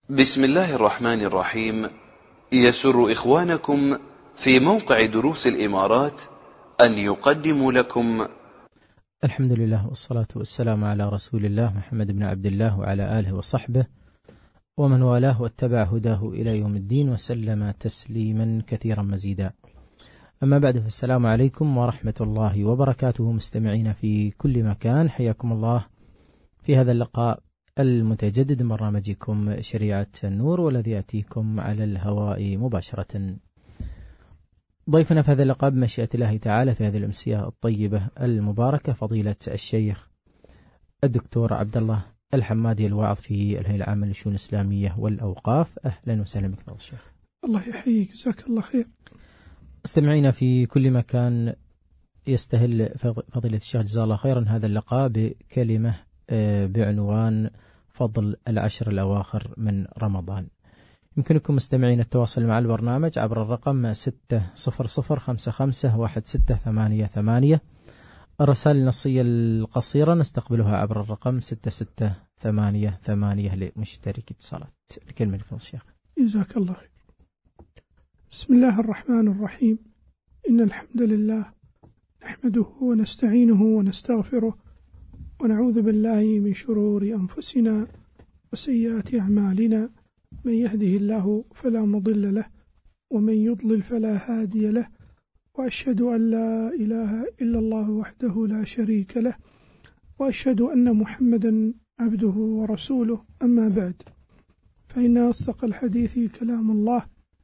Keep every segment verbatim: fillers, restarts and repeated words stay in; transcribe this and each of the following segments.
بسم الله الرحمن الرحيم. يسر إخوانكم في موقع دروس الإمارات أن يقدموا لكم الحمد لله والصلاة والسلام على رسول الله محمد بن عبد الله وعلى آله وصحبه ومن والاه واتبع هداه إلى يوم الدين وسلم تسليما كثيرا مزيدا. أما بعد، فالسلام عليكم ورحمة الله وبركاته. مستمعين في كل مكان، حياكم الله في هذا اللقاء المتجدد من برنامجكم شريعة النور، والذي يأتيكم على الهواء مباشرة. ضيفنا في هذا اللقاء بمشيئة الله تعالى في هذه الأمسية الطيبة المباركة فضيلة الشيخ الدكتور عبد الله الحمادي، الواعظ في الهيئة العامة للشؤون الإسلامية والأوقاف. أهلا وسهلا بك فضيلة الشيخ. الله يحييك، جزاك الله خير. استمعينا في كل مكان، يستهل فضيلة الشيخ جزاه الله خيرا هذا اللقاء بكلمة بعنوان فضل العشر الأواخر من رمضان. يمكنكم مستمعين التواصل مع البرنامج عبر الرقم ستة صفر صفر خمسة خمسة واحد ستة ثمانية ثمانية. الرسائل النصية القصيرة نستقبلها عبر الرقم ستة ستة ثمانية ثمانية لمشترك اتصالات. الكلمة لفضل الشيخ. جزاك الله خير. بسم الله الرحمن الرحيم. إن الحمد لله نحمده ونستعينه ونستغفره ونعوذ بالله من شرور أنفسنا وسيئات أعمالنا. من يهده الله فلا مضل له ومن يضلل فلا هادي له، وأشهد أن لا إله إلا الله وحده لا شريك له، وأشهد أن محمدا عبده ورسوله. أما بعد، فإن أصدق الحديث كلام الله،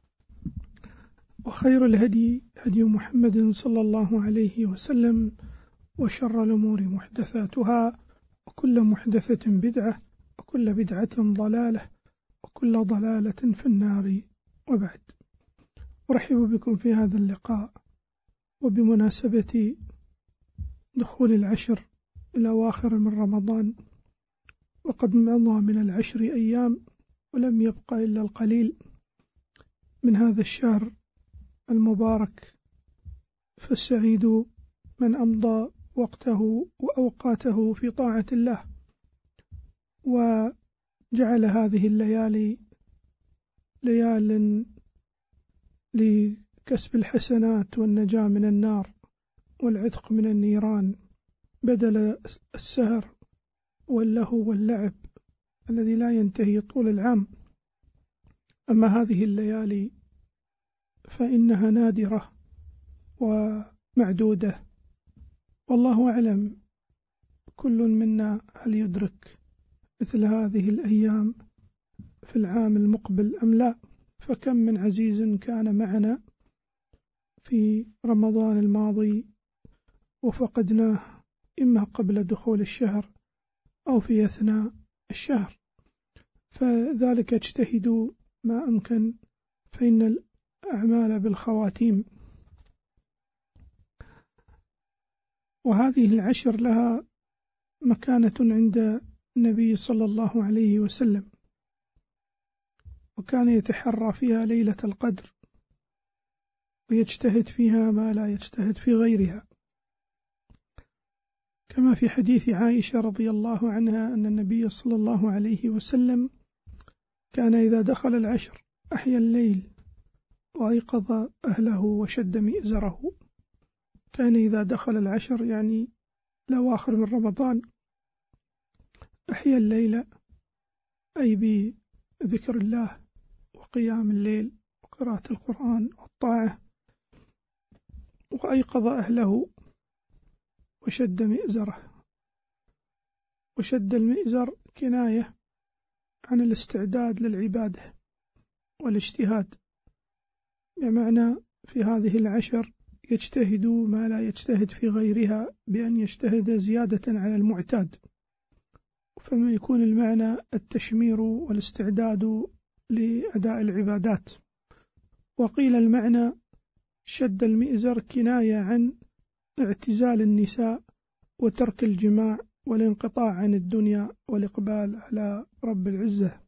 وخير الهدي هدي محمد صلى الله عليه وسلم، وشر الأمور محدثاتها، وكل محدثة بدعة، وكل بدعة ضلالة، وكل ضلالة في النار. وبعد، أرحب بكم في هذا اللقاء وبمناسبة دخول العشر الأواخر من رمضان، وقد مضى من العشر أيام ولم يبق إلا القليل من هذا الشهر المبارك، فالسعيد من أمضى وقته وأوقاته في طاعة الله، وجعل هذه الليالي ليال لكسب الحسنات والنجاة من النار والعتق من النيران، بدل السهر واللهو واللعب الذي لا ينتهي طول العام. أما هذه الليالي فإنها نادرة ومعدودة، والله أعلم كل منا هل يدرك مثل هذه الأيام في العام المقبل أم لا. فكم من عزيز كان معنا في رمضان الماضي وفقدناه إما قبل دخول الشهر أو في أثناء الشهر، فذلك اجتهدوا ما أمكن، فإن الأعمال بالخواتيم. وهذه العشر لها مكانة عند النبي صلى الله عليه وسلم، وكان يتحرى فيها ليلة القدر ويجتهد فيها ما لا يجتهد في غيرها، كما في حديث عائشة رضي الله عنها أن النبي صلى الله عليه وسلم كان إذا دخل العشر أحيا الليل وأيقظ أهله وشد مئزره. كان إذا دخل العشر يعني الأواخر من رمضان أحيا الليل، أي بذكر الله وقيام الليل وقراءة القرآن والطاعة، وأيقظ أهله وشد مئزره. وشد المئزر كناية عن الاستعداد للعبادة والاجتهاد، بمعنى في هذه العشر يجتهد ما لا يجتهد في غيرها بأن يجتهد زيادة على المعتاد، فمن يكون المعنى التشمير والاستعداد لأداء العبادات. وقيل المعنى شد المئزر كناية عن اعتزال النساء وترك الجماع والانقطاع عن الدنيا والإقبال على رب العزة.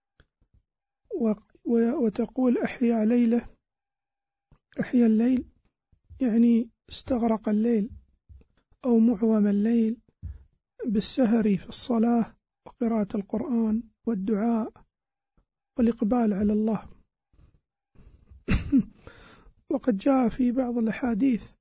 وتقول أحيا ليلة، أحيا الليل يعني استغرق الليل أو معظم الليل بالسهر في الصلاة وقراءة القرآن والدعاء والإقبال على الله. وقد جاء في بعض الأحاديث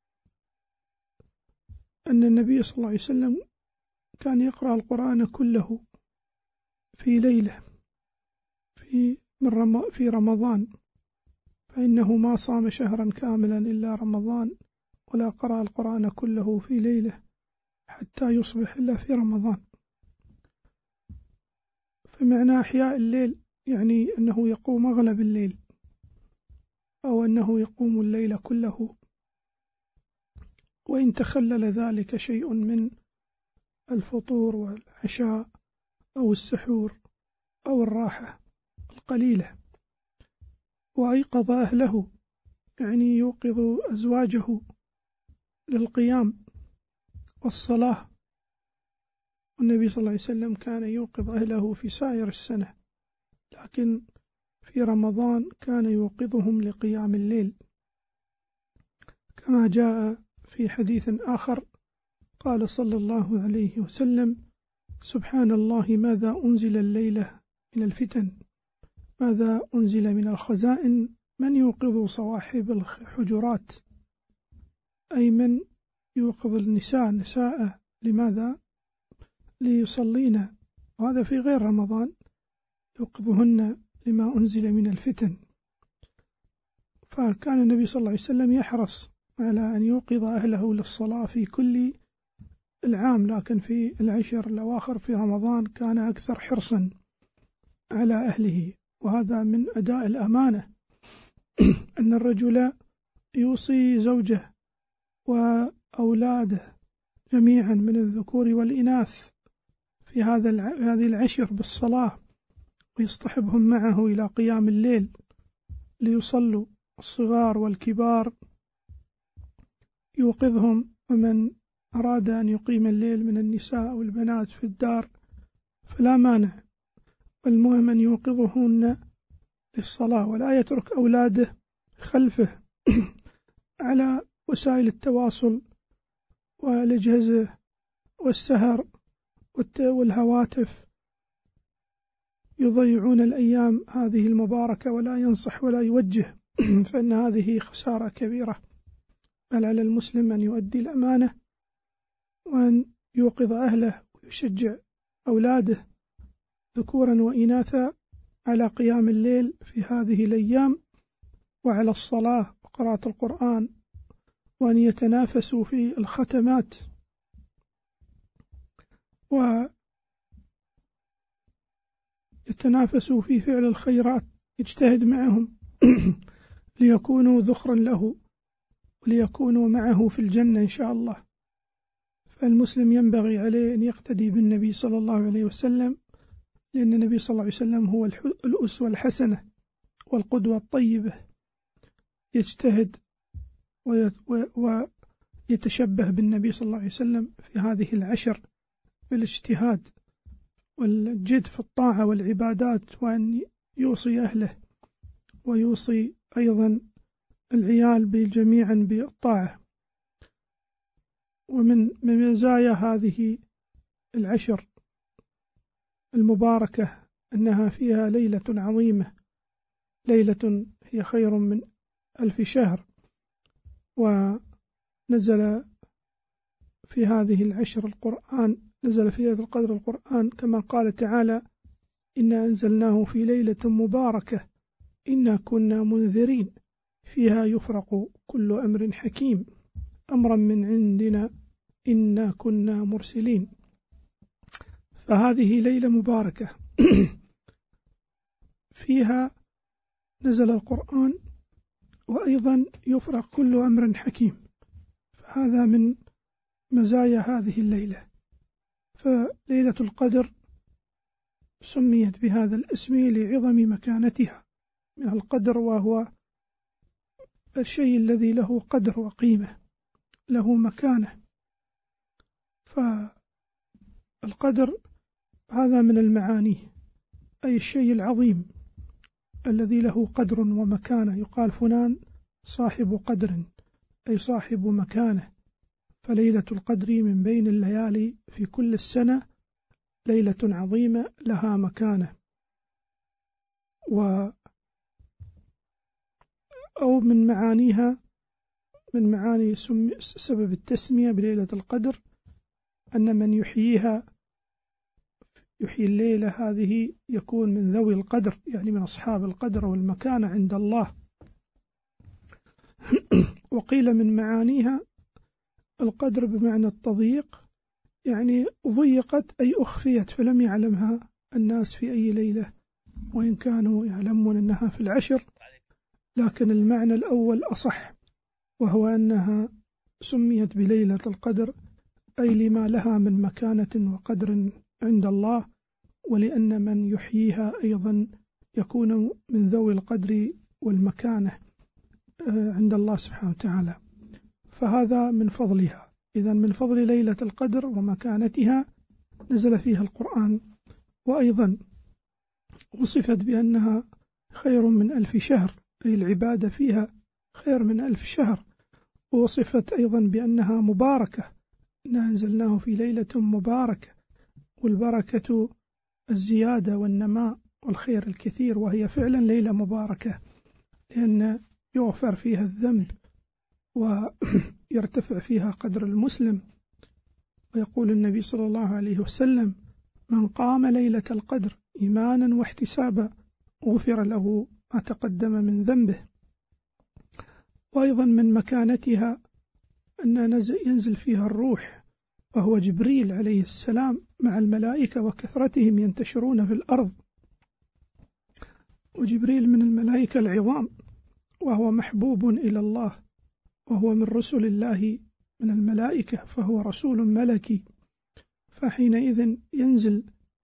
أن النبي صلى الله عليه وسلم كان يقرأ القرآن كله في ليلة في من في رمضان، فإنه ما صام شهرا كاملا إلا رمضان ولا قرأ القرآن كله في ليلة حتى يصبح إلا في رمضان. فمعنى إحياء الليل يعني أنه يقوم أغلب الليل، أو أنه يقوم الليل كله، وإن تخلل ذلك شيء من الفطور والعشاء أو السحور أو الراحة القليلة. وأيقظ أهله يعني يوقظ أزواجه للقيام والصلاة. والنبي صلى الله عليه وسلم كان يوقظ أهله في سائر السنة، لكن في رمضان كان يوقظهم لقيام الليل، كما جاء في حديث آخر قال صلى الله عليه وسلم: سبحان الله ماذا أنزل الليلة من الفتن، ماذا أنزل من الخزائن، من يوقظ صواحب الحجرات، أي من يوقظ النساء نساء لماذا؟ ليصلين، وهذا في غير رمضان، يوقظهن لما أنزل من الفتن. فكان النبي صلى الله عليه وسلم يحرص على أن يوقظ أهله للصلاة في كل العام، لكن في العشر الأواخر في رمضان كان أكثر حرصا على أهله. وهذا من أداء الأمانة أن الرجل يوصي زوجه وأولاده جميعا من الذكور والإناث في هذا هذه العشر بالصلاة، ويصطحبهم معه إلى قيام الليل ليصلوا، الصغار والكبار يوقظهم، ومن أراد أن يقيم الليل من النساء والبنات في الدار فلا مانع، والمهم أن يوقظهن للصلاة، ولا يترك أولاده خلفه على وسائل التواصل والأجهزة والسهر والهواتف، يضيعون الأيام هذه المباركة ولا ينصح ولا يوجه، فإن هذه خسارة كبيرة. بل على المسلم أن يؤدي الأمانة وأن يوقظ أهله ويشجع أولاده ذكورا وإناثا على قيام الليل في هذه الأيام، وعلى الصلاة وقراءة القرآن، وأن يتنافسوا في الختمات، ويتنافسوا في فعل الخيرات، يجتهد معهم ليكونوا ذخرا له وليكونوا معه في الجنة إن شاء الله. فالمسلم ينبغي عليه أن يقتدي بالنبي صلى الله عليه وسلم، لأن النبي صلى الله عليه وسلم هو الأسوة الحسنة والقدوة الطيبة، يجتهد ويتشبه بالنبي صلى الله عليه وسلم في هذه العشر بالاجتهاد والجد في الطاعة والعبادات، وأن يوصي أهله ويوصي أيضا العيال جميعا بالطاعة. ومن مزايا هذه العشر المباركة أنها فيها ليلة عظيمة، ليلة هي خير من ألف شهر، ونزل في هذه العشر القرآن، نزل في ليلة القدر القرآن كما قال تعالى: إنا أنزلناه في ليلة مباركة إنا كنا منذرين فيها يفرق كل أمر حكيم أمرا من عندنا إنا كنا مرسلين. فهذه ليلة مباركة فيها نزل القرآن، وأيضا يفرق كل أمر حكيم، فهذا من مزايا هذه الليلة. فليلة القدر سميت بهذا الاسم لعظم مكانتها من القدر، وهو الشيء الذي له قدر وقيمة، له مكانة. فالقدر هذا من المعاني، أي الشيء العظيم الذي له قدر ومكانة، يقال فلان صاحب قدر أي صاحب مكانة. فليلة القدر من بين الليالي في كل السنة ليلة عظيمة لها مكانة. و أو من معانيها من معاني سبب التسمية بليلة القدر أن من يحييها يحيي الليلة هذه يكون من ذوي القدر، يعني من أصحاب القدر والمكانة عند الله. وقيل من معانيها القدر بمعنى التضييق، يعني ضيقت أي أخفيت فلم يعلمها الناس في أي ليلة، وإن كانوا يعلمون أنها في العشر، لكن المعنى الأول أصح، وهو أنها سميت بليلة القدر أي لما لها من مكانة وقدر عند الله، ولأن من يحييها أيضا يكون من ذوي القدر والمكانة عند الله سبحانه وتعالى، فهذا من فضلها. إذن من فضل ليلة القدر ومكانتها نزل فيها القرآن، وأيضا وصفت بأنها خير من ألف شهر، أي العبادة فيها خير من ألف شهر. ووصفت أيضا بأنها مباركة، إنا أنزلناه في ليلة مباركة، والبركة الزيادة والنماء والخير الكثير، وهي فعلا ليلة مباركة لأن يغفر فيها الذنب ويرتفع فيها قدر المسلم. ويقول النبي صلى الله عليه وسلم: من قام ليلة القدر إيمانا واحتسابا غفر له ما تقدم من ذنبه. وأيضا من مكانتها أن ينزل فيها الروح، وهو جبريل عليه السلام مع الملائكة وكثرتهم ينتشرون في الأرض، وجبريل من الملائكة العظام، وهو محبوب إلى الله، وهو من رسل الله من الملائكة، فهو رسول ملكي، فحينئذ ينزل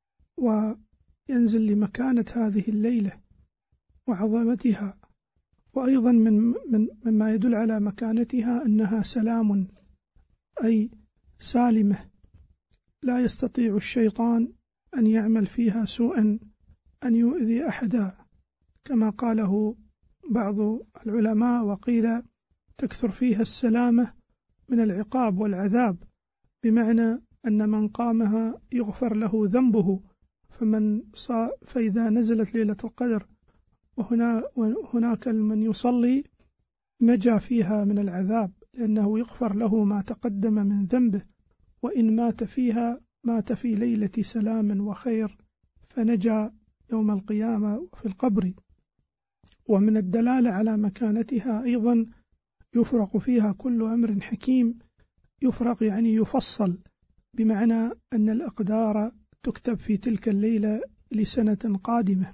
وينزل لمكانة هذه الليلة وعظمتها. وأيضا من من مما يدل على مكانتها أنها سلام، أي سالمة، لا يستطيع الشيطان أن يعمل فيها سوءا، أن يؤذي أحدا، كما قاله بعض العلماء، وقيل تكثر فيها السلامة من العقاب والعذاب، بمعنى أن من قامها يغفر له ذنبه، فمن صا فإذا نزلت ليلة القدر وهنا وهناك من يصلي نجا فيها من العذاب، لأنه يغفر له ما تقدم من ذنبه، وإن مات فيها مات في ليلة سلام وخير فنجا يوم القيامة وفي القبر. ومن الدلالة على مكانتها أيضا يفرق فيها كل أمر حكيم، يفرق يعني يفصل، بمعنى أن الأقدار تكتب في تلك الليلة لسنة قادمة،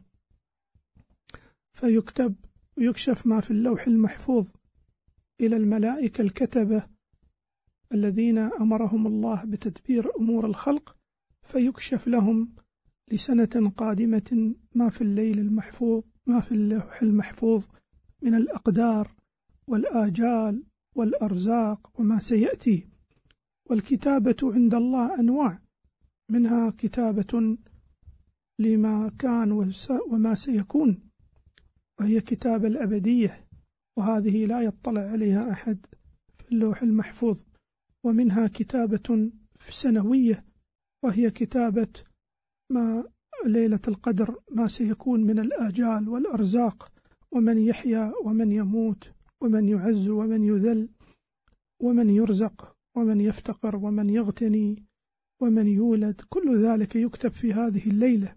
فيكتب ويكشف ما في اللوح المحفوظ إلى الملائكة الكتبة الذين أمرهم الله بتدبير أمور الخلق، فيكشف لهم لسنة قادمة ما في الليل المحفوظ ما في اللوح المحفوظ من الأقدار والآجال والأرزاق وما سيأتي. والكتابة عند الله أنواع، منها كتابة لما كان وما سيكون، وهي كتابة الأبدية، وهذه لا يطلع عليها أحد في اللوح المحفوظ. ومنها كتابة سنوية، وهي كتابة ما ليلة القدر ما سيكون من الآجال والأرزاق، ومن يحيا ومن يموت، ومن يعز ومن يذل، ومن يرزق ومن يفتقر، ومن يغتني ومن يولد، كل ذلك يكتب في هذه الليلة.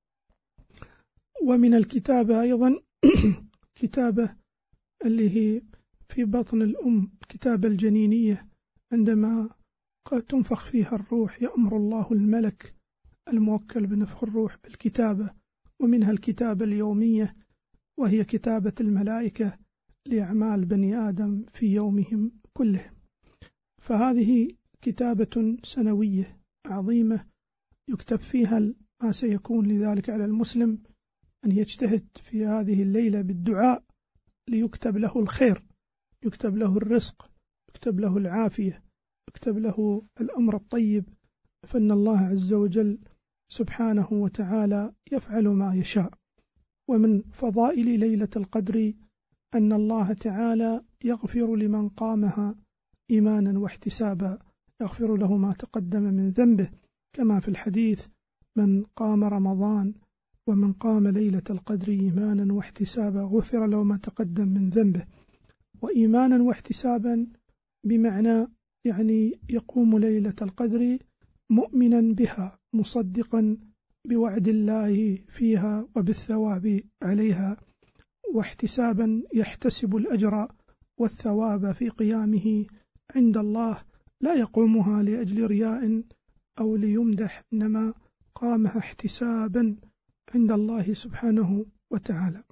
ومن الكتابة أيضا كتابة اللي هي في بطن الأم، الكتابة الجنينية، عندما قد تنفخ فيها الروح يأمر الله الملك الموكل بنفخ الروح بالكتابة. ومنها الكتابة اليومية، وهي كتابة الملائكة لأعمال بني آدم في يومهم كله. فهذه كتابة سنوية عظيمة يكتب فيها ما سيكون، لذلك على المسلم أن يجتهد في هذه الليلة بالدعاء ليكتب له الخير، يكتب له الرزق، يكتب له العافية، يكتب له الأمر الطيب، فإن الله عز وجل سبحانه وتعالى يفعل ما يشاء. ومن فضائل ليلة القدر أن الله تعالى يغفر لمن قامها إيمانا واحتسابا، يغفر له ما تقدم من ذنبه، كما في الحديث: من قام رمضان ومن قام ليلة القدر إيمانا واحتسابا غفر له ما تقدم من ذنبه. وإيمانا واحتسابا بمعنى يعني يقوم ليلة القدر مؤمنا بها مصدقا بوعد الله فيها وبالثواب عليها، واحتسابا يحتسب الأجر والثواب في قيامه عند الله، لا يقومها لأجل رياء أو ليمدح، إنما قامها احتسابا عند الله سبحانه وتعالى.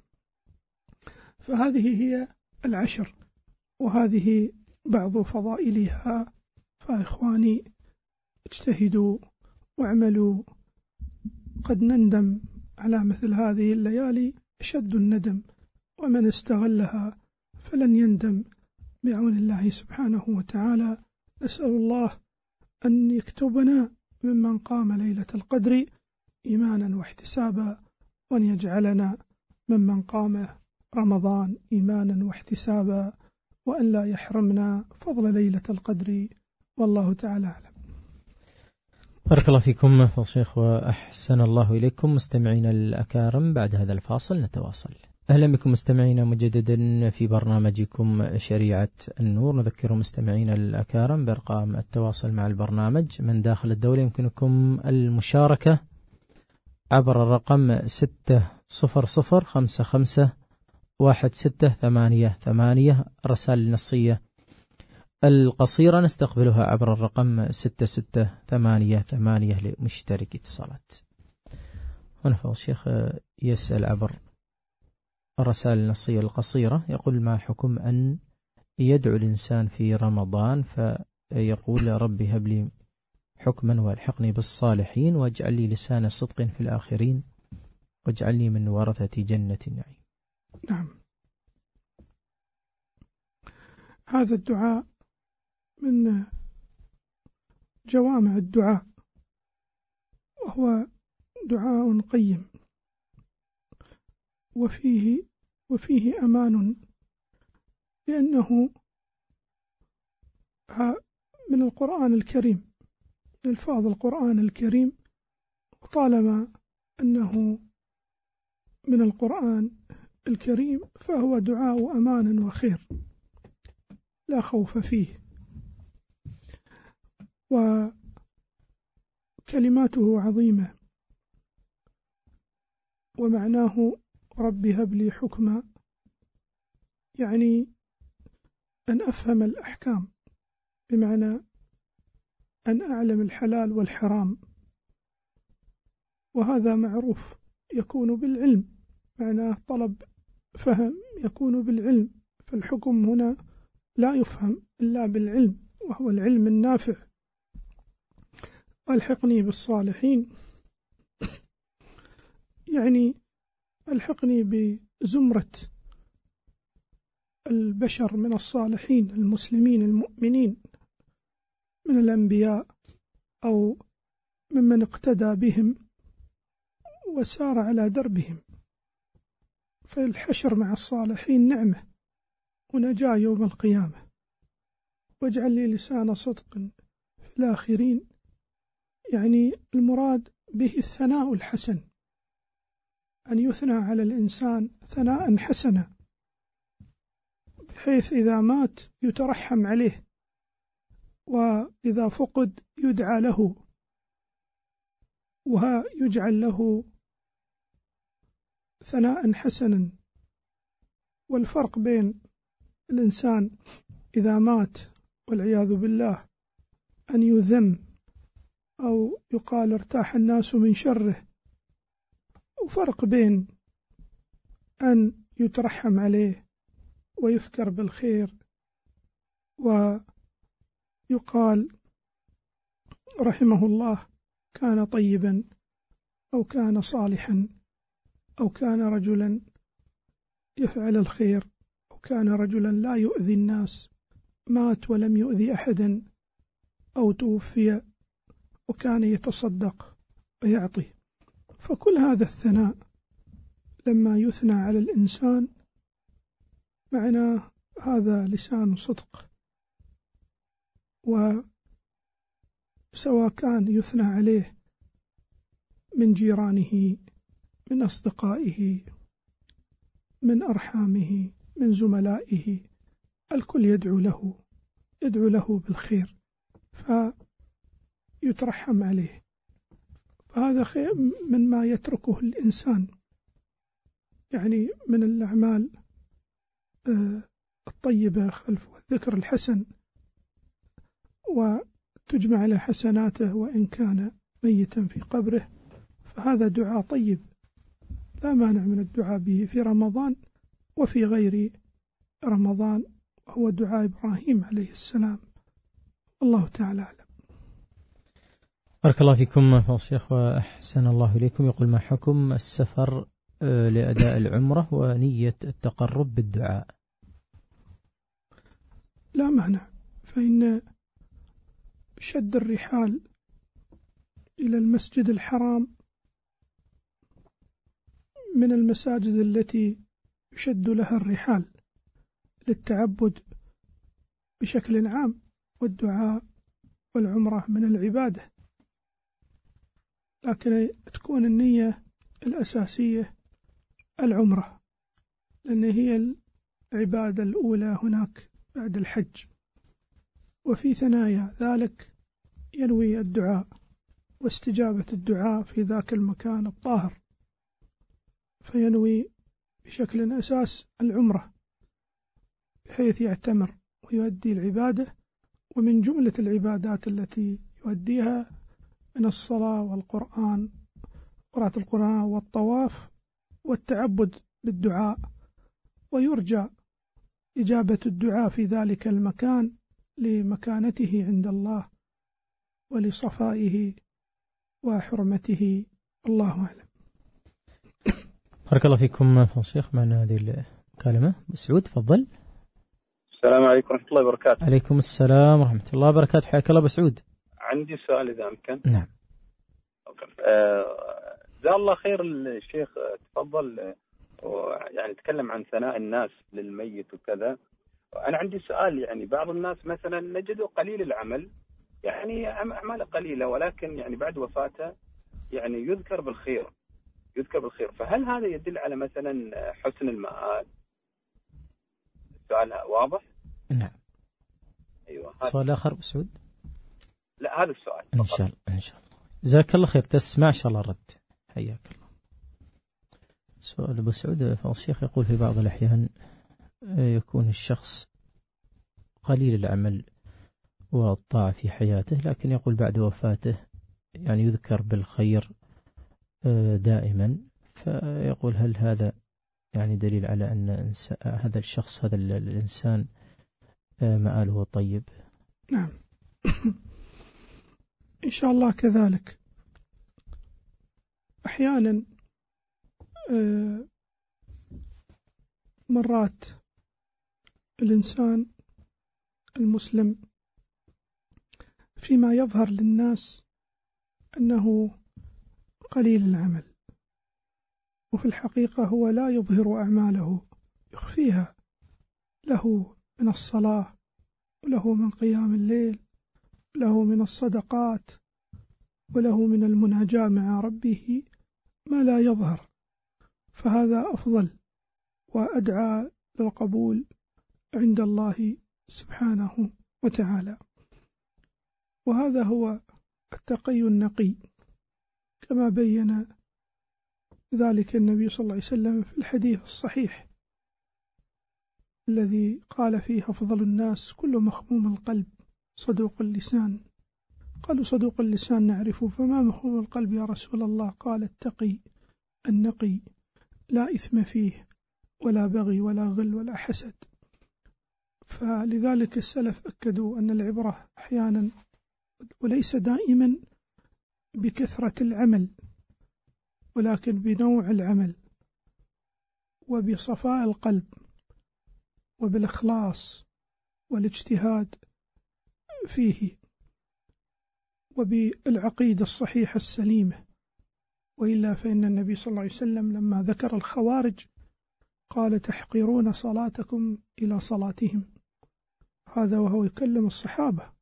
فهذه هي العشر، وهذه بعض فضائلها. فإخواني اجتهدوا واعملوا، قد نندم على مثل هذه الليالي أشد الندم، ومن استغلها فلن يندم بعون الله سبحانه وتعالى. نسأل الله أن يكتبنا ممن قام ليلة القدر إيمانا واحتسابا، وأن يجعلنا ممن قام رمضان إيمانا واحتسابا، وأن لا يحرمنا فضل ليلة القدر، والله تعالى أعلم. بارك الله فيكم فضل الشيخ وأحسن الله إليكم. مستمعين الأكارم، بعد هذا الفاصل نتواصل. أهلا بكم مستمعين مجددا في برنامجكم شريعة النور. نذكر مستمعين الأكارم بأرقام التواصل مع البرنامج. من داخل الدولة يمكنكم المشاركة عبر الرقم ستة صفر صفر خمسة خمسة واحد ستة ثمانية ثمانية. الرسائل النصية القصيرة نستقبلها عبر الرقم ستة ستة ثمانية ثمانية لمشترك اتصالات. هنا فضل الشيخ يسأل عبر الرسائل النصية القصيرة، يقول: ما حكم أن يدعو الإنسان في رمضان فيقول: ربي هب لي حكما والحقني بالصالحين واجعل لي لسان صدق في الآخرين واجعلني من ورثة جنة النعيم. نعم، هذا الدعاء من جوامع الدعاء، وهو دعاء قيم، وفيه وفيه أمان، لأنه من القرآن الكريم، من ألفاظ القرآن الكريم، وطالما أنه من القرآن الكريم فهو دعاء أمان وخير لا خوف فيه، وكلماته عظيمة، ومعناه ربي هب لي حكما، يعني أن أفهم الأحكام، بمعنى أن أعلم الحلال والحرام، وهذا معروف يكون بالعلم، معناه طلب فهم يكون بالعلم، فالحكم هنا لا يفهم إلا بالعلم، وهو العلم النافع. ألحقني بالصالحين، يعني ألحقني بزمرة البشر من الصالحين المسلمين المؤمنين من الأنبياء أو ممن اقتدى بهم وسار على دربهم، فالحشر مع الصالحين نعمة ونجاة يوم القيامة. واجعل لي لسان صدق في الآخرين، يعني المراد به الثناء الحسن، أن يثنى على الإنسان ثناء حسنا، بحيث إذا مات يترحم عليه، وإذا فقد يدعى له، ويجعل له ثناء حسنا. والفرق بين الإنسان إذا مات والعياذ بالله أن يذم أو يقال ارتاح الناس من شره، وفرق بين أن يترحم عليه ويذكر بالخير ويقال رحمه الله كان طيبا أو كان صالحا أو كان رجلا يفعل الخير أو كان رجلا لا يؤذي الناس، مات ولم يؤذي أحدا، أو توفي وكان يتصدق ويعطي. فكل هذا الثناء لما يثنى على الإنسان معناه هذا لسان صدق، وسواء كان يثنى عليه من جيرانه من أصدقائه، من أرحامه، من زملائه، الكل يدعو له يدعو له بالخير فيترحم عليه. فهذا خير من ما يتركه الإنسان، يعني من الأعمال الطيبة خلف الذكر الحسن، وتجمع له حسناته وإن كان ميتا في قبره، فهذا دعاء طيب لا مانع من الدعاء به في رمضان وفي غير رمضان، وهو دعاء إبراهيم عليه السلام. الله تعالى أعلم. بارك الله فيكم فضل الشيخ وأحسن الله إليكم. يقول: ما حكم السفر لأداء العمرة ونية التقرب بالدعاء؟ لا مانع، فإن شد الرحال إلى المسجد الحرام من المساجد التي يشد لها الرحال للتعبد بشكل عام، والدعاء والعمرة من العبادة، لكن تكون النية الأساسية العمرة، لأن هي العبادة الأولى هناك بعد الحج، وفي ثنايا ذلك ينوي الدعاء واستجابة الدعاء في ذاك المكان الطاهر، فينوي بشكل أساس العمرة بحيث يعتمر ويؤدي العبادة. ومن جملة العبادات التي يؤديها من الصلاة والقرآن، قراءة القرآن والطواف والتعبد بالدعاء، ويرجى إجابة الدعاء في ذلك المكان لمكانته عند الله ولصفائه وحرمته. الله أعلم. بارك الله فيكم فضل الشيخ. معنا هذه الكلمة مسعود، تفضل. السلام عليكم ورحمة الله وبركاته. عليكم السلام ورحمة الله وبركاته، حياك الله بسعود. عندي سؤال إذا أمكن. نعم. جزاه الله خير الشيخ، تفضل يعني تكلم عن ثناء الناس للميت وكذا. أنا عندي سؤال، يعني بعض الناس مثلا نجده قليل العمل، يعني أعماله قليلة، ولكن يعني بعد وفاته يعني يذكر بالخير يذكر بالخير فهل هذا يدل على مثلا حسن المآل؟ السؤال واضح؟ نعم. أيوة. سؤال آخر بسعود؟ لا، هذا السؤال إن شاء الله. إن شاء الله. جزاك الله خير، تسمع إن شاء الله رد. حياك الله. سؤال أبو سعود فضل الشيخ يقول: في بعض الأحيان يكون الشخص قليل العمل والطاعة في حياته، لكن يقول بعد وفاته يعني يذكر بالخير دائما، فيقول: هل هذا يعني دليل على أن هذا الشخص هذا الإنسان مآله طيب؟ نعم. إن شاء الله كذلك. أحيانا مرات الإنسان المسلم فيما يظهر للناس أنه قليل العمل، وفي الحقيقة هو لا يظهر أعماله، يخفيها، له من الصلاة وله من قيام الليل، له من الصدقات، وله من المناجاة مع ربه ما لا يظهر، فهذا أفضل وأدعى للقبول عند الله سبحانه وتعالى. وهذا هو التقي النقي كما بين ذلك النبي صلى الله عليه وسلم في الحديث الصحيح الذي قال فيه: أفضل الناس كل مخموم القلب صدوق اللسان. قالوا: صدوق اللسان نعرفه، فما مخموم القلب يا رسول الله؟ قال: التقي النقي لا إثم فيه ولا بغي ولا غل ولا حسد. فلذلك السلف أكدوا أن العبرة أحيانا وليس دائما بكثرة العمل، ولكن بنوع العمل وبصفاء القلب وبالإخلاص والاجتهاد فيه وبالعقيدة الصحيحة السليمة. وإلا فإن النبي صلى الله عليه وسلم لما ذكر الخوارج قال: تحقرون صلاتكم إلى صلاتهم، هذا وهو يكلم الصحابة،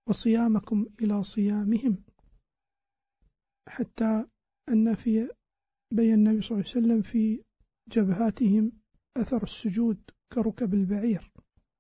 وصيامكم إلى صيامهم، حتى أن في بين النبي صلى الله عليه وسلم في جبهاتهم أثر السجود كركب البعير،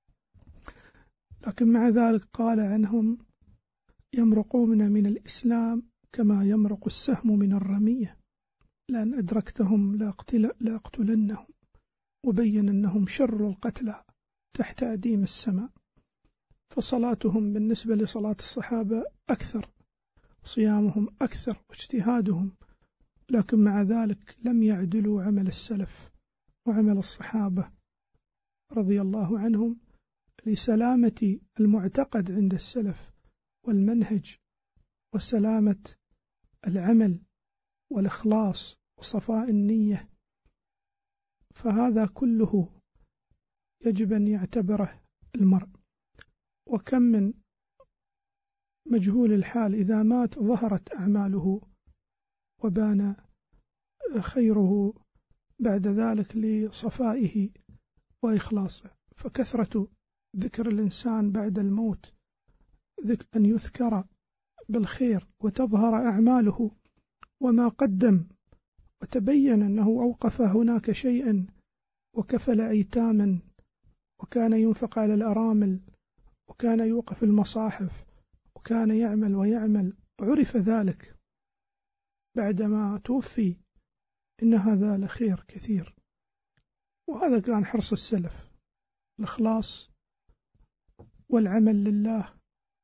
لكن مع ذلك قال عنهم يمرقون من الإسلام كما يمرق السهم من الرمية، لأن أدركتهم لأقتلنهم، وبين أنهم شر القتلى تحت أديم السماء. فصلاتهم بالنسبة لصلاة الصحابة أكثر، صيامهم أكثر، واجتهادهم، لكن مع ذلك لم يعدلوا عمل السلف وعمل الصحابة رضي الله عنهم لسلامة المعتقد عند السلف والمنهج وسلامة العمل والإخلاص وصفاء النية. فهذا كله يجب أن يعتبره المرء. وكم من مجهول الحال إذا مات ظهرت أعماله وبان خيره بعد ذلك لصفائه وإخلاصه. فكثرة ذكر الإنسان بعد الموت أن يذكر بالخير وتظهر أعماله وما قدم، وتبين أنه أوقف هناك شيئا وكفل أيتاما، وكان ينفق على الأرامل، وكان يوقف المصاحف، وكان يعمل ويعمل، عرف ذلك بعدما توفي، إن هذا لخير كثير. وهذا كان حرص السلف، الإخلاص والعمل لله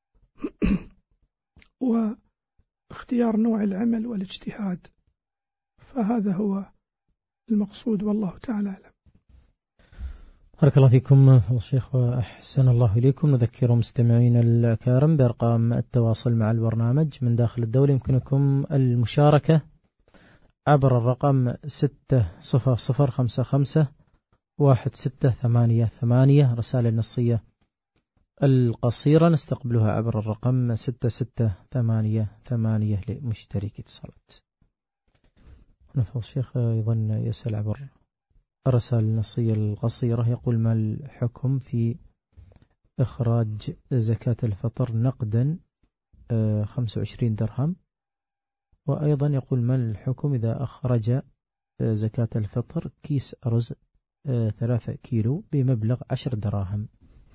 واختيار نوع العمل والاجتهاد. فهذا هو المقصود، والله تعالى أعلم. بارك الله فيكم الشيخ وأحسن الله إليكم. نذكر مستمعين الكرام بأرقام التواصل مع البرنامج من داخل الدولة. يمكنكم المشاركة عبر الرقم ستة صفر صفر خمسة خمسة واحد ستة ثمانية ثمانية. رسائل النصية القصيرة نستقبلها عبر الرقم ستة ستة ثمانية ثمانية لمشترك اتصالات. نفضل الشيخ أيضا يسأل عبر الرسائل النصية القصيرة، يقول: ما الحكم في إخراج زكاة الفطر نقدا خمسة وعشرين درهم؟ وأيضا يقول: ما الحكم إذا أخرج زكاة الفطر كيس أرز ثلاثة كيلو بمبلغ عشر دراهم؟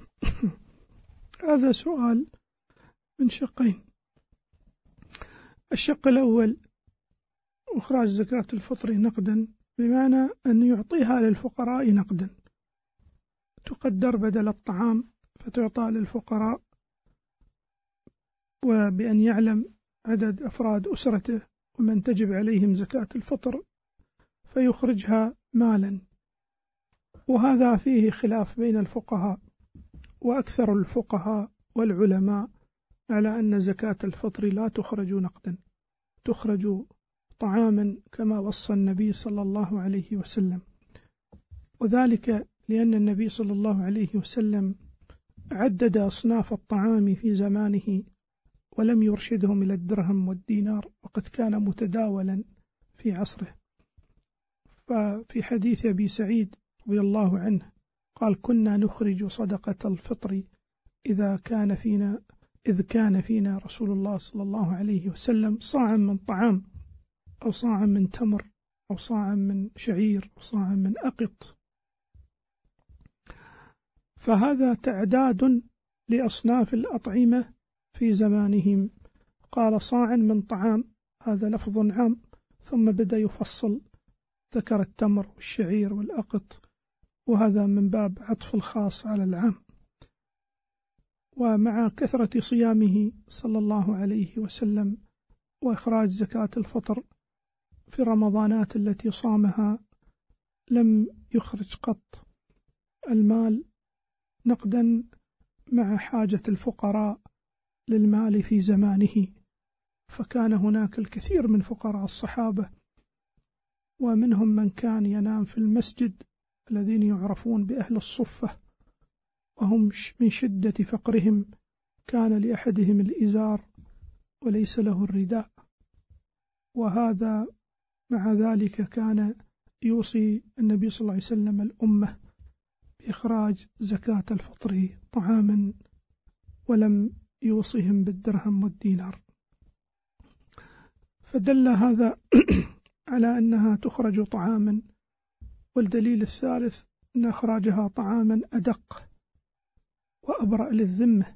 هذا سؤال من شقين. الشق الأول: إخراج زكاة الفطر نقدا، بمعنى أن يعطيها للفقراء نقدا، تقدر بدل الطعام فتعطى للفقراء، وبأن يعلم عدد أفراد أسرته ومن تجب عليهم زكاة الفطر فيخرجها مالا. وهذا فيه خلاف بين الفقهاء، وأكثر الفقهاء والعلماء على أن زكاة الفطر لا تخرج نقدا، تخرج طعاما كما وصى النبي صلى الله عليه وسلم. وذلك لأن النبي صلى الله عليه وسلم عدد أصناف الطعام في زمانه ولم يرشدهم إلى الدرهم والدينار، وقد كان متداولا في عصره. ففي حديث أبي سعيد رضي الله عنه قال: كنا نخرج صدقة الفطر إذا كان فينا إذ كان فينا رسول الله صلى الله عليه وسلم صاعا من طعام، أو صاعا من تمر، أو صاعا من شعير، أو صاعا من أقط. فهذا تعداد لأصناف الأطعمة في زمانهم. قال: صاعا من طعام، هذا لفظ عام، ثم بدأ يفصل، ذكر التمر والشعير والأقط، وهذا من باب عطف الخاص على العام. ومع كثرة صيامه صلى الله عليه وسلم وإخراج زكاة الفطر في رمضانات التي صامها لم يخرج قط المال نقدا، مع حاجة الفقراء للمال في زمانه. فكان هناك الكثير من فقراء الصحابة، ومنهم من كان ينام في المسجد، الذين يعرفون بأهل الصفة، وهم من شدة فقرهم كان لأحدهم الإزار وليس له الرداء. وهذا مع ذلك كان يوصي النبي صلى الله عليه وسلم الأمة بإخراج زكاة الفطر طعاما، ولم يوصهم بالدرهم والدينار. فدل هذا على أنها تخرج طعاما، والدليل الثالث أن إخراجها طعاما أدق وأبرأ للذمة،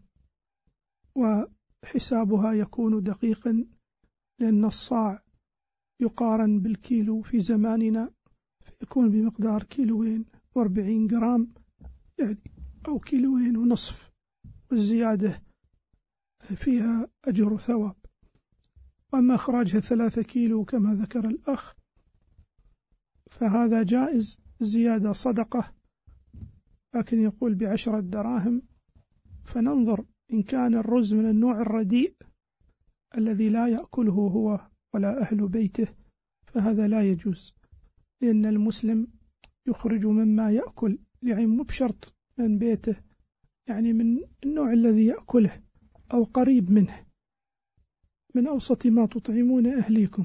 وحسابها يكون دقيقا، لأن الصاع يقارن بالكيلو في زماننا، فيكون بمقدار كيلوين واربعين جرام يعني، أو كيلوين ونصف، والزيادة فيها أجر وثواب. وأما إخراجها ثلاثة كيلو كما ذكر الأخ فهذا جائز، زيادة صدقة، لكن يقول بعشرة دراهم. فننظر إن كان الرز من النوع الرديء الذي لا يأكله هو ولا أهل بيته فهذا لا يجوز، لأن المسلم يخرج مما يأكل، يعني مو بشرط من بيته، يعني من النوع الذي يأكله أو قريب منه، من أوسط ما تطعمون أهليكم.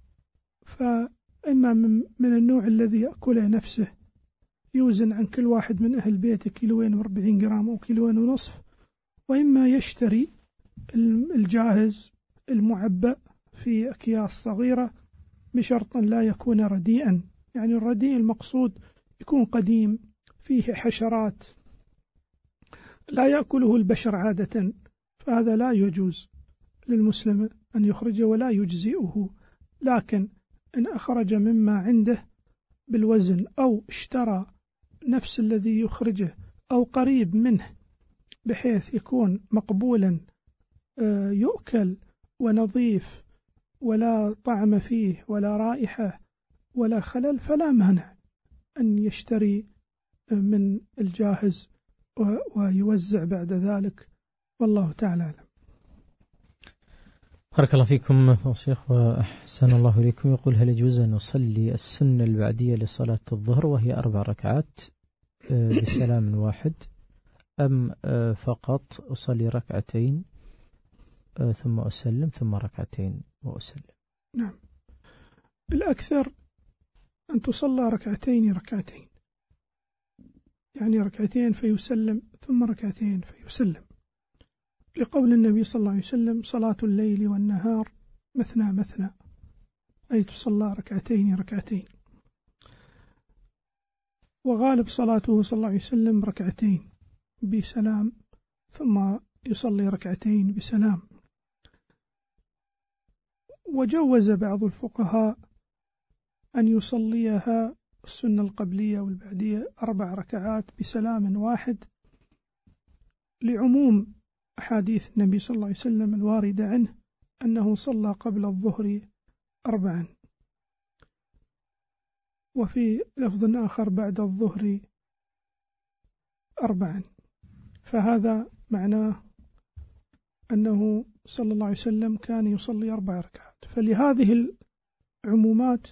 فإما من, من النوع الذي يأكله نفسه يوزن عن كل واحد من أهل بيته كيلوين واربعين جرام أو كيلوين ونصف، وإما يشتري الجاهز المعبأ في أكياس صغيرة بشرط لا يكون رديئا، يعني الرديء المقصود يكون قديم فيه حشرات لا يأكله البشر عادة، فهذا لا يجوز للمسلم أن يخرجه ولا يجزئه. لكن إن أخرج مما عنده بالوزن أو اشترى نفس الذي يخرجه أو قريب منه بحيث يكون مقبولا يؤكل ونظيف ولا طعم فيه ولا رائحة ولا خلل، فلا مانع أن يشتري من الجاهز ويوزع بعد ذلك، والله تعالى أعلم. بارك الله فيكم الشيخ وأحسن الله إليكم. يقول: هل يجوز أن أصلي السنة البعدية لصلاة الظهر وهي أربع ركعات بسلام واحد، أم فقط أصلي ركعتين ثم أسلم ثم ركعتين وأسلم؟ نعم، الأكثر أن تصلى ركعتين ركعتين، يعني ركعتين فيسلم ثم ركعتين فيسلم، لقول النبي صلى الله عليه وسلم: صلاة الليل والنهار مثنى مثنى، أي تصلى ركعتين ركعتين. وغالب صلاته صلى الله عليه وسلم ركعتين بسلام ثم يصلي ركعتين بسلام. وجوز بعض الفقهاء أن يصليها السنة القبلية والبعدية أربع ركعات بسلام واحد، لعموم أحاديث النبي صلى الله عليه وسلم الواردة عنه أنه صلى قبل الظهر أربعا، وفي لفظ آخر بعد الظهر أربعا، فهذا معناه أنه صلى الله عليه وسلم كان يصلي أربع ركعات. فلهذه العمومات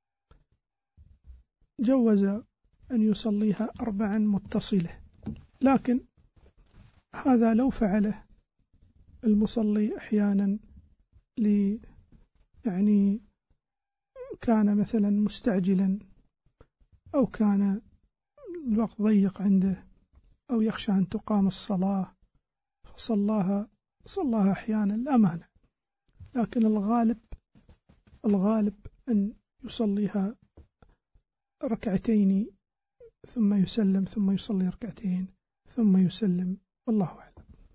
جوز أن يصليها أربعا متصلة، لكن هذا لو فعله المصلي أحيانا لي يعني كان مثلا مستعجلا أو كان الوقت ضيق عنده أو يخشى أن تقام الصلاة فصلاها صلاها أحيانا لا مانع، لكن الغالب الغالب أن يصليها ركعتين ثم يسلم ثم يصلي ركعتين ثم يسلم، والله أعلم.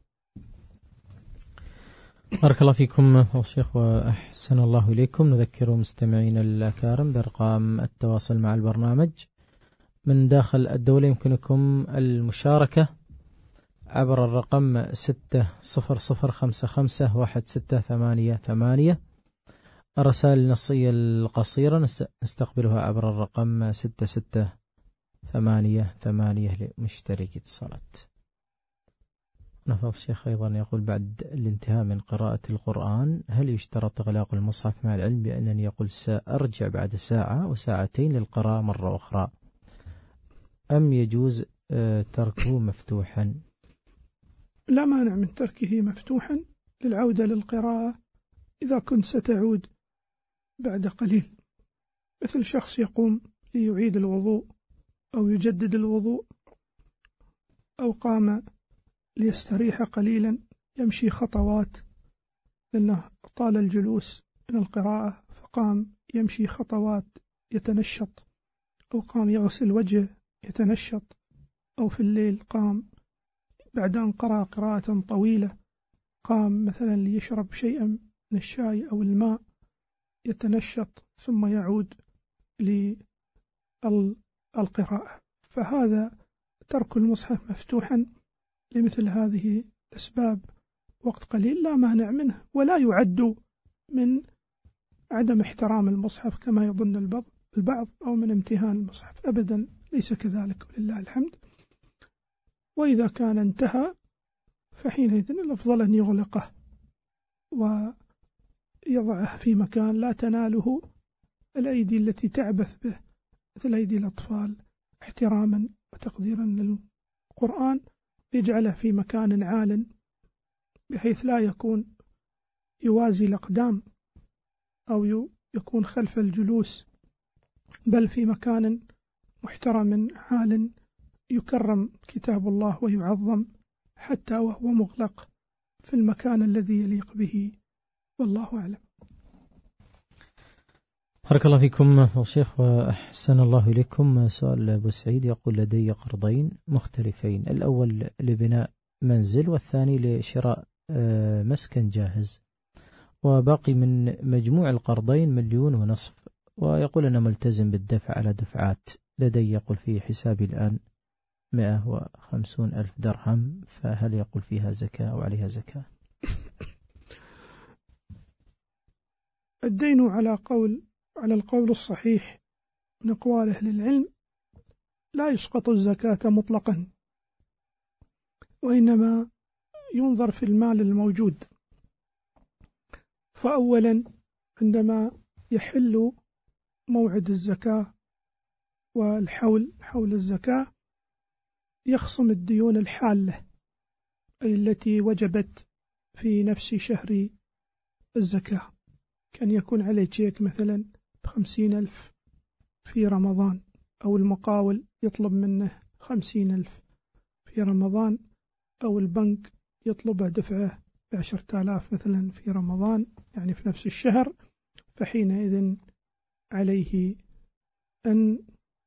بارك الله فيكم الشيخ وأحسن الله إليكم. نذكر مستمعين الأكارم بأرقام التواصل مع البرنامج من داخل الدولة. يمكنكم المشاركة عبر الرقم ستة صفر صفر خمسة خمسة واحد ستة ثمانية ثمانية. الرسائل النصية القصيرة نستقبلها عبر الرقم ستة ستة ثمانية ثمانية لمشترك اتصالات. نفض الشيخ أيضا يقول: بعد الانتهاء من قراءة القرآن هل يشترط إغلاق المصحف، مع العلم بأنني يقول سأرجع بعد ساعة وساعتين للقراءة مرة أخرى، أم يجوز تركه مفتوحا؟ لا مانع من تركه مفتوحا للعودة للقراءة إذا كنت ستعود بعد قليل، مثل شخص يقوم ليعيد الوضوء أو يجدد الوضوء أو قام ليستريح قليلا يمشي خطوات لأنه طال الجلوس من القراءة فقام يمشي خطوات يتنشط، أو قام يغسل وجهه يتنشط، أو في الليل قام بعد أن قرأ قراءة طويلة قام مثلا ليشرب شيئا من الشاي أو الماء يتنشط ثم يعود للقراءة. فهذا ترك المصحف مفتوحا لمثل هذه الأسباب وقت قليل لا مانع منه، ولا يعد من عدم احترام المصحف كما يظن البعض أو من امتهان المصحف، أبدا ليس كذلك ولله الحمد. وإذا كان انتهى فحينئذ الأفضل أن يغلقه ويضعه في مكان لا تناله الأيدي التي تعبث به مثل أيدي الأطفال، احتراما وتقديرا للقرآن، يجعله في مكان عال بحيث لا يكون يوازي الأقدام أو يكون خلف الجلوس، بل في مكان محترم عال يكرم كتاب الله ويعظم حتى وهو مغلق في المكان الذي يليق به، والله أعلم. بارك الله فيكم الشيخ وأحسن الله إليكم. سؤال أبو سعيد يقول: لدي قرضين مختلفين، الأول لبناء منزل والثاني لشراء مسكن جاهز، وباقي من مجموع القرضين مليون ونصف، ويقول أنا ملتزم بالدفع على دفعات، لدي يقول في حسابي الآن مئة وخمسون ألف درهم، فهل يقول فيها زكاة أو عليها زكاة؟ الدين على قول على القول الصحيح من أقوال أهل العلم لا يسقط الزكاة مطلقا، وإنما ينظر في المال الموجود. فأولا عندما يحل موعد الزكاة والحول حول الزكاة يخصم الديون الحالة، أي التي وجبت في نفس شهر الزكاة، كان يكون عليه شيك مثلا بخمسين ألف في رمضان، أو المقاول يطلب منه خمسين ألف في رمضان، أو البنك يطلبه دفعه بعشرة آلاف مثلا في رمضان، يعني في نفس الشهر، فحينئذ عليه أن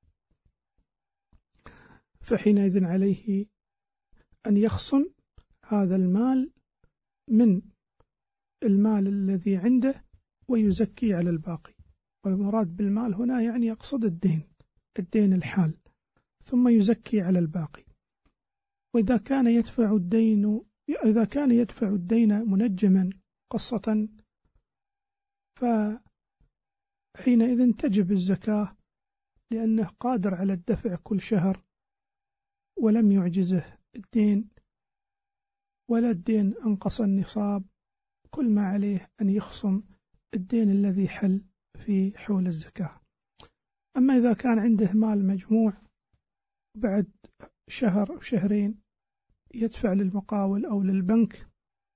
فحينئذ عليه أن يخصم هذا المال من المال الذي عنده ويزكي على الباقي. والمراد بالمال هنا يعني يقصد الدين الدين الحال، ثم يزكي على الباقي. وإذا كان يدفع الدين إذا كان يدفع الدين منجما قصة فحينئذ تجب الزكاة، لأنه قادر على الدفع كل شهر ولم يعجزه الدين، ولا الدين أنقص النصاب، كل ما عليه أن يخصم الدين الذي حل في حول الزكاة. أما إذا كان عنده مال مجموع بعد شهر أو شهرين يدفع للمقاول أو للبنك،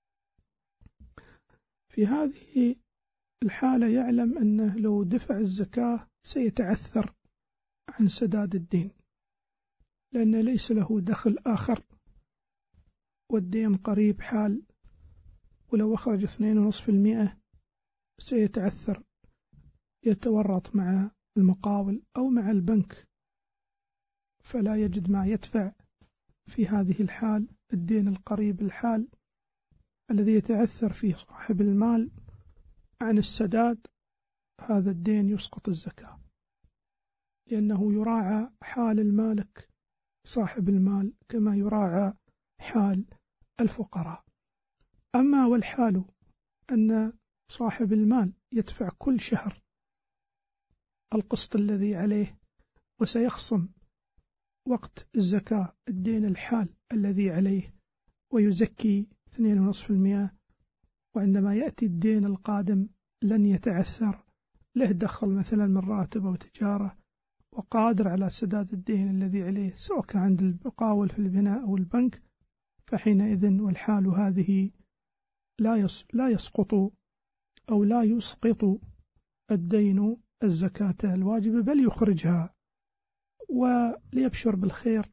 في هذه الحالة يعلم أنه لو دفع الزكاة سيتعثر عن سداد الدين، لأن ليس له دخل آخر والدين قريب حال، ولو أخرج اثنين ونصف المئة سيتعثر، يتورط مع المقاول أو مع البنك، فلا يجد ما يدفع. في هذه الحال الدين القريب الحال الذي يتعثر فيه صاحب المال عن السداد، هذا الدين يسقط الزكاة، لأنه يراعى حال المالك صاحب المال كما يراعى حال الفقراء. أما والحال أن صاحب المال يدفع كل شهر القسط الذي عليه وسيخصم وقت الزكاة الدين الحال الذي عليه ويزكي اثنين ونصف المئة، وعندما يأتي الدين القادم لن يتعثر، له دخل مثلا من راتب أو تجارة وقادر على سداد الدين الذي عليه، سواء كان عند المقاول في البناء أو البنك، فحينئذ والحال هذه لا لا يسقط أو لا يسقط الدين الزكاة الواجبة، بل يخرجها وليبشر بالخير،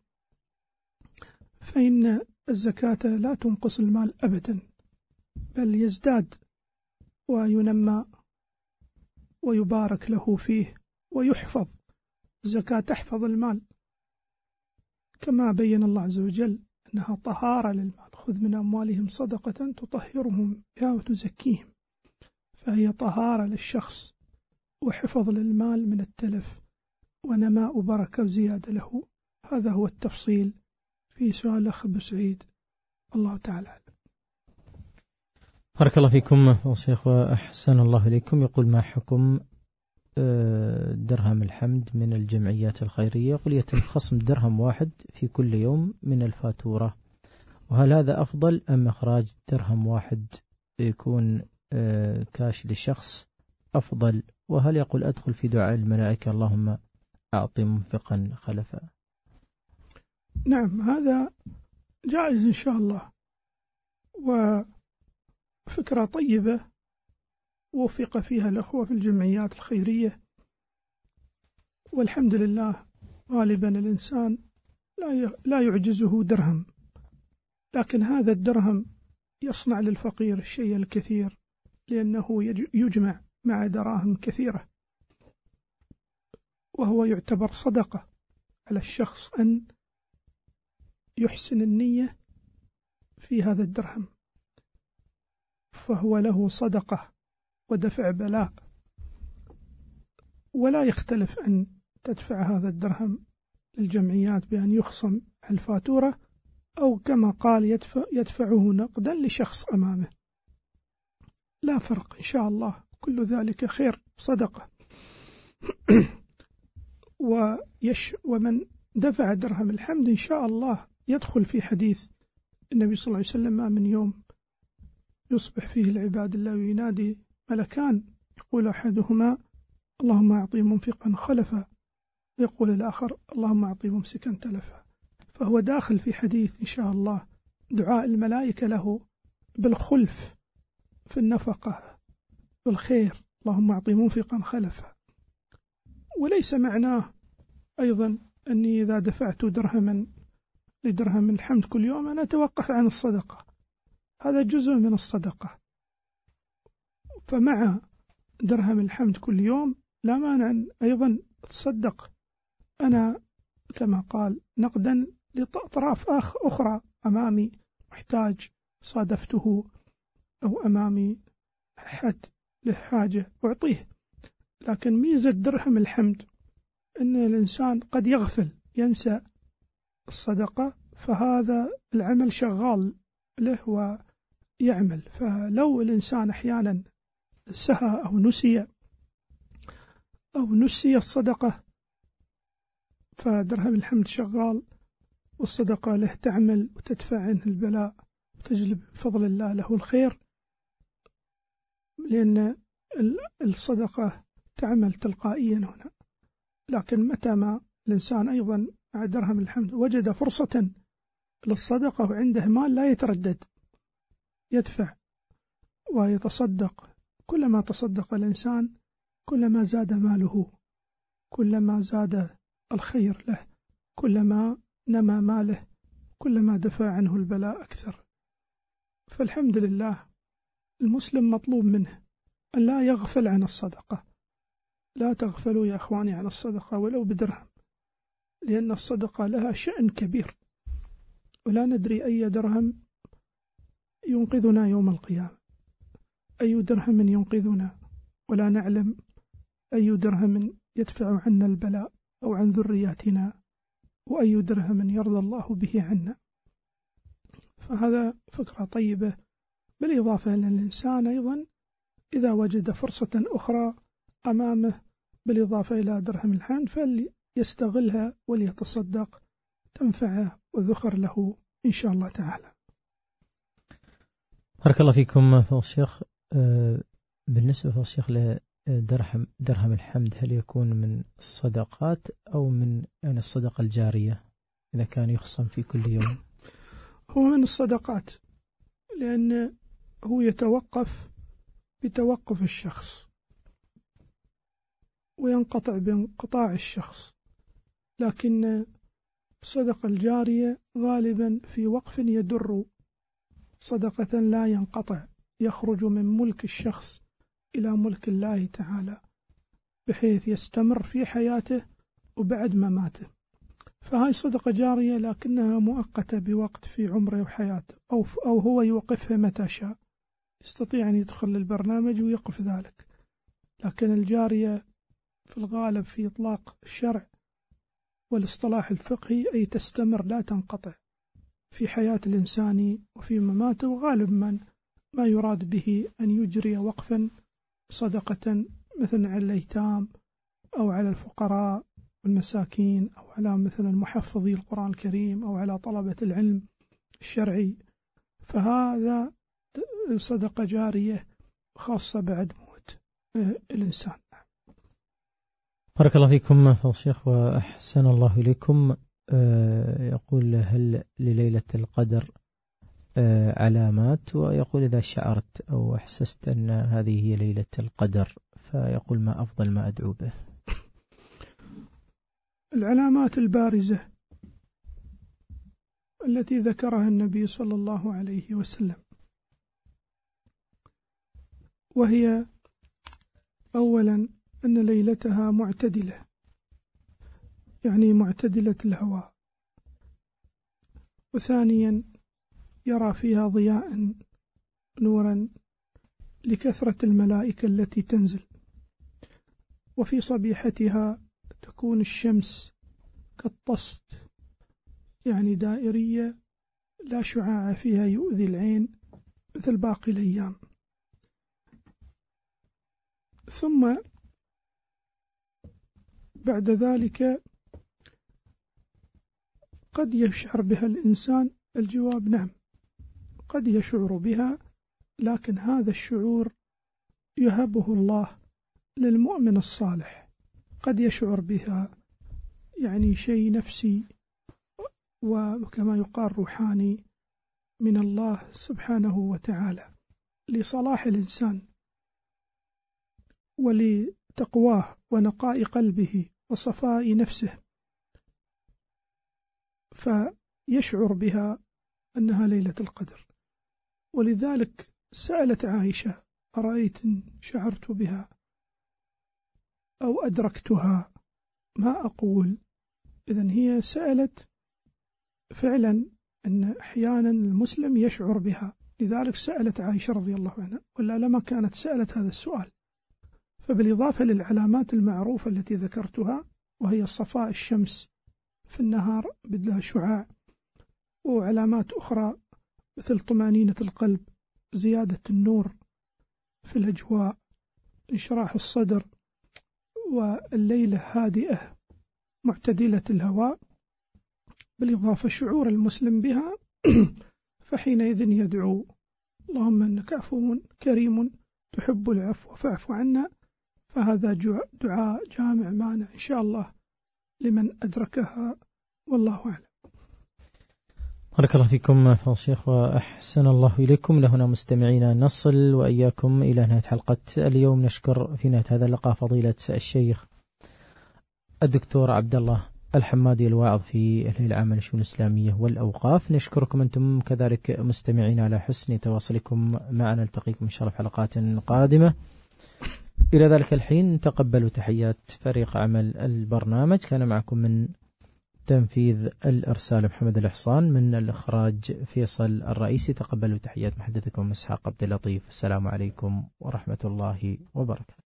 فإن الزكاة لا تنقص المال أبدا، بل يزداد وينمى ويبارك له فيه ويحفظ. الزكاة تحفظ المال كما بين الله عز وجل أنها طهارة للمال، خذ من أموالهم صدقة تطهرهم بها وتزكيهم، فهي طهارة للشخص وحفظ للمال من التلف ونماء بركة وزيادة له. هذا هو التفصيل في سؤال الأخ أبو سعيد، الله تعالى. بارك الله فيكم الشيخ وأحسن الله إليكم. يقول: ما حكم درهم الحمد من الجمعيات الخيرية؟ يقول: يتم خصم درهم واحد في كل يوم من الفاتورة، وهل هذا أفضل أم إخراج درهم واحد يكون كاش للشخص أفضل؟ وهل يقول أدخل في دعاء الملائكة اللهم أعطي منفقا خلفا؟ نعم، هذا جائز إن شاء الله، وفكرة طيبة وفق فيها الأخوة في الجمعيات الخيرية. والحمد لله غالبا الإنسان لا يعجزه درهم، لكن هذا الدرهم يصنع للفقير الشيء الكثير، لأنه يجمع مع دراهم كثيرة، وهو يعتبر صدقة على الشخص أن يحسن النية في هذا الدرهم، فهو له صدقة ودفع بلاء. ولا يختلف أن تدفع هذا الدرهم للجمعيات بأن يخصم الفاتورة، أو كما قال يدفع يدفعه نقدا لشخص أمامه، لا فرق إن شاء الله، كل ذلك خير صدقة. ويش ومن دفع درهم الحمد إن شاء الله يدخل في حديث النبي صلى الله عليه وسلم: ما من يوم يصبح فيه العباد الله وينادي ملكان، يقول أحدهما اللهم أعطي منفقا خلفا، ويقول الآخر اللهم أعطي ممسكا تلفا. فهو داخل في حديث إن شاء الله دعاء الملائكة له بالخلف في النفقة والخير، اللهم أعطي منفقا خلفا. وليس معناه أيضا أني إذا دفعت درهما لدرهم الحمد كل يوم أنا أتوقف عن الصدقة، هذا جزء من الصدقة. فمع درهم الحمد كل يوم لا مانع أيضا تصدق أنا كما قال نقدا لأطراف أخ أخرى أمامي محتاج صادفته، أو أمامي أحد له حاجة أعطيه. لكن ميزة درهم الحمد أن الإنسان قد يغفل ينسى الصدقة، فهذا العمل شغال له ويعمل. فلو الإنسان أحيانا سهى أو نسي أو نسي الصدقة، فدرهم الحمد شغال، والصدقة له تعمل وتدفع عنه البلاء وتجلب بفضل الله له الخير، لأن الصدقة تعمل تلقائيا هنا. لكن متى ما الإنسان أيضا مع درهم الحمد وجد فرصة للصدقة وعنده مال لا يتردد، يدفع ويتصدق. كلما تصدق الإنسان كلما زاد ماله، كلما زاد الخير له، كلما نمى ماله، كلما دفع عنه البلاء أكثر. فالحمد لله المسلم مطلوب منه أن لا يغفل عن الصدقة. لا تغفلوا يا أخواني عن الصدقة ولو بدرهم، لأن الصدقة لها شأن كبير، ولا ندري أي درهم ينقذنا يوم القيامة، أي درهم ينقذنا، ولا نعلم أي درهم يدفع عنا البلاء أو عن ذرياتنا، وأي درهم يرضى الله به عنا. فهذا فكرة طيبة. بالإضافة أن الإنسان أيضا إذا وجد فرصة أخرى أمامه بالإضافة إلى درهم الحمد فليستغلها وليتصدق، تنفعه وذخر له إن شاء الله تعالى. بارك الله فيكم فضل الشيخ. بالنسبة فضل الشيخ لدرهم درهم الحمد، هل يكون من الصدقات أو من يعني الصدقة الجارية إذا كان يخصم في كل يوم؟ هو من الصدقات، لأن هو يتوقف بتوقف الشخص وينقطع بانقطاع الشخص، لكن الصدقة الجارية غالبا في وقف يدر، صدقة لا ينقطع، يخرج من ملك الشخص إلى ملك الله تعالى، بحيث يستمر في حياته وبعد مماته. فهاي صدقة جارية لكنها مؤقتة بوقت في عمره وحياته، أو, أو هو يوقفها متى شاء، يستطيع أن يدخل للبرنامج ويقف ذلك. لكن الجارية في الغالب في إطلاق الشرع والاصطلاح الفقهي أي تستمر لا تنقطع في حياة الإنسان وفي مماته، وغالب من ما يراد به أن يجري وقفا صدقة مثل على الأيتام أو على الفقراء والمساكين أو على مثلا محفظي القرآن الكريم أو على طلبة العلم الشرعي، فهذا صدقة جارية خاصة بعد موت الإنسان. بارك الله فيكم فضل الشيخ وأحسن الله إليكم. يقول هل لليلة القدر علامات؟ ويقول إذا شعرت أو أحسست أن هذه هي ليلة القدر فيقول ما أفضل ما أدعو به؟ العلامات البارزة التي ذكرها النبي صلى الله عليه وسلم، وهي أولا أن ليلتها معتدلة، يعني معتدلة الهواء، وثانيا يرى فيها ضياء نورا لكثرة الملائكة التي تنزل، وفي صبيحتها تكون الشمس كالطست، يعني دائرية لا شعاع فيها يؤذي العين مثل باقي الأيام. ثم بعد ذلك قد يشعر بها الإنسان، الجواب نعم قد يشعر بها، لكن هذا الشعور يهبه الله للمؤمن الصالح، قد يشعر بها يعني شيء نفسي وكما يقال روحاني من الله سبحانه وتعالى لصلاح الإنسان ولتقواه ونقاء قلبه وصفاء نفسه، فيشعر بها أنها ليلة القدر. ولذلك سألت عائشة أرأيت إن شعرت بها أو أدركتها ما أقول؟ إذن هي سألت فعلا أن أحيانا المسلم يشعر بها، لذلك سألت عائشة رضي الله عنها، ولا لما كانت سألت هذا السؤال. فبالإضافة للعلامات المعروفة التي ذكرتها، وهي صفاء الشمس في النهار بدلها شعاع، وعلامات أخرى مثل طمأنينة القلب، زيادة النور في الأجواء، انشراح الصدر، والليلة هادئة معتدلة الهواء، بالإضافة شعور المسلم بها فحينئذ يدعو اللهم إنك عفو كريم تحب العفو فاعف عنا. فهذا دعاء جامع مانع إن شاء الله لمن أدركها، والله أعلم. بارك الله فيكم فضل الشيخ وأحسن الله إليكم. لهنا مستمعينا نصل وإياكم إلى نهاية حلقة اليوم. نشكر في نهاية هذا اللقاء فضيلة الشيخ الدكتور عبد الله الحمادي الواعظ في الهيئة العامة للشؤون الإسلامية والأوقاف. نشكركم أنتم كذلك مستمعين على حسن تواصلكم معنا. نلتقيكم إن شاء الله في حلقات قادمة. إلى ذلك الحين تقبلوا تحيات فريق عمل البرنامج. كان معكم من تنفيذ الإرسال محمد الإحصان، من الإخراج فيصل الرئيسي. تقبلوا تحيات محدثكم إسحاق عبد اللطيف. السلام عليكم ورحمة الله وبركاته.